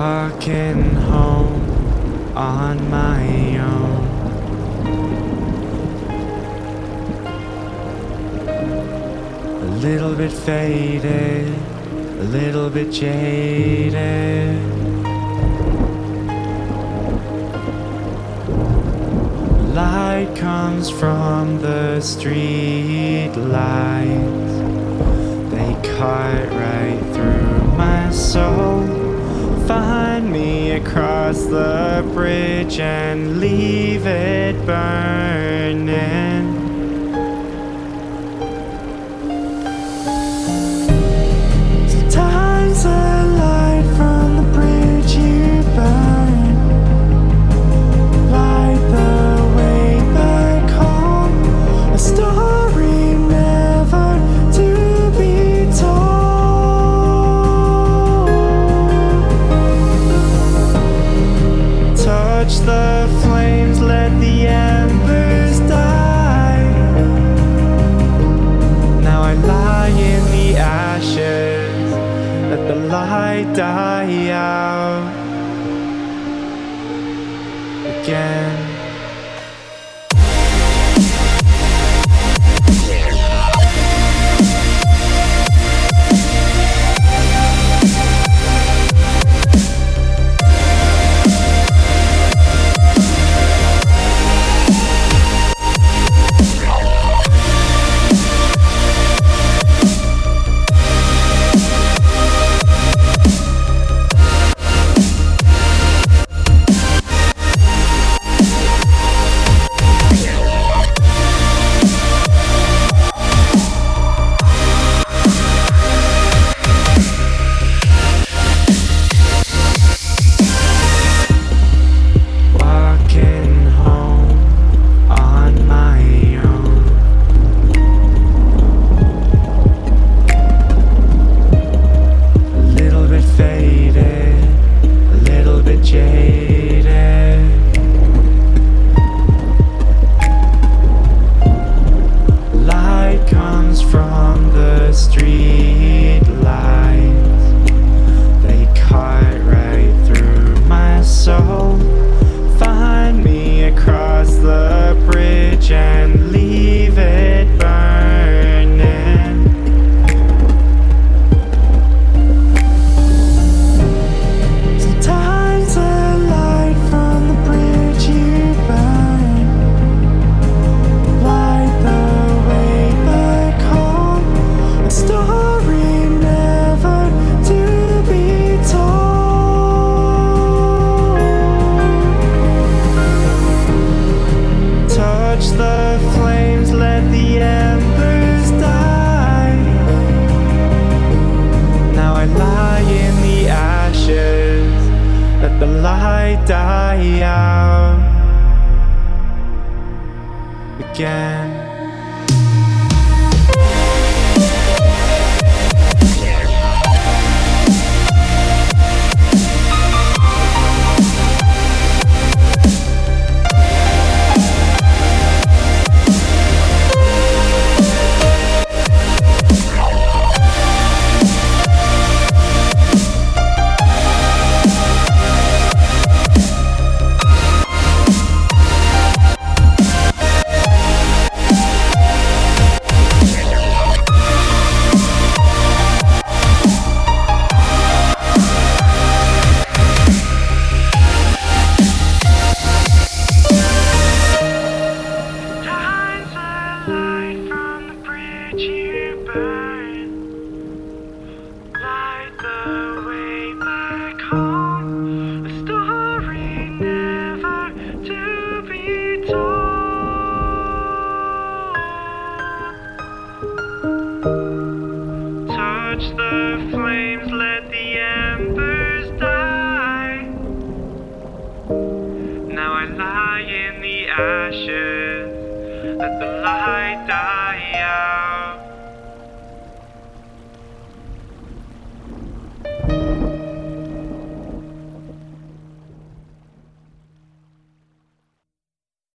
Walking home on my own. A little bit faded, a little bit jaded. Light comes from the street lights. They cut right through my soul. Find me across the bridge and leave it burning. Sometimes the light from the bridge you burn light the way back home. A story never to be told. Touch the flames, let the embers die. Now I lie in the ashes, let the light die out again. Die out again. Touch the flames, let the embers die. Now I lie in the ashes, let the light die out.